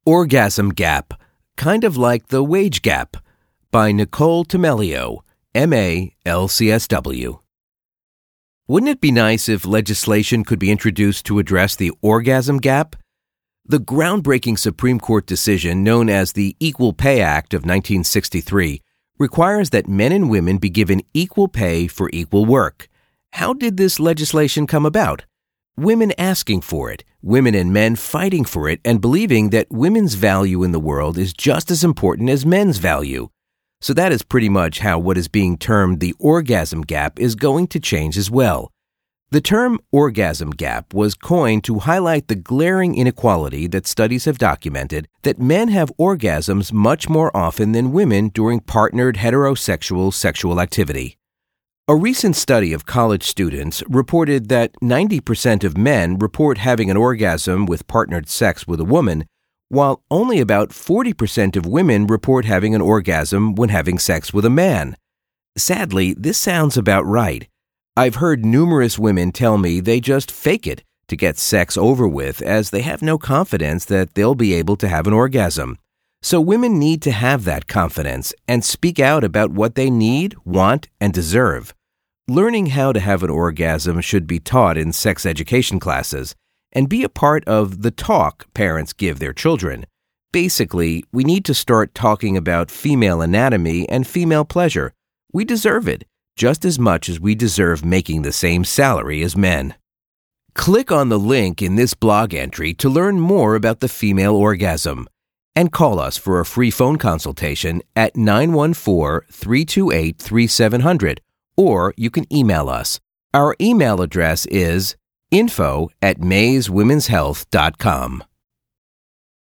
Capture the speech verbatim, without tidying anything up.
Orgasm Gap, Kind of Like the Wage Gap, by Nicole Tamelio, M A, L C S W. Wouldn't it be nice if legislation could be introduced to address the orgasm gap? The groundbreaking Supreme Court decision known as the Equal Pay Act of nineteen sixty-three requires that men and women be given equal pay for equal work. How did this legislation come about? Women asking for it, women and men fighting for it, and believing that women's value in the world is just as important as men's value. So that is pretty much how what is being termed the orgasm gap is going to change as well. The term orgasm gap was coined to highlight the glaring inequality that studies have documented that men have orgasms much more often than women during partnered heterosexual sexual activity. A recent study of college students reported that ninety percent of men report having an orgasm with partnered sex with a woman, while only about forty percent of women report having an orgasm when having sex with a man. Sadly, this sounds about right. I've heard numerous women tell me they just fake it to get sex over with as they have no confidence that they'll be able to have an orgasm. So women need to have that confidence and speak out about what they need, want, and deserve. Learning how to have an orgasm should be taught in sex education classes and be a part of the talk parents give their children. Basically, we need to start talking about female anatomy and female pleasure. We deserve it just as much as we deserve making the same salary as men. Click on the link in this blog entry to learn more about the female orgasm. And call us for a free phone consultation at nine one four, three two eight, three seven zero zero, or you can email us. Our email address is info at mays women's health dot com.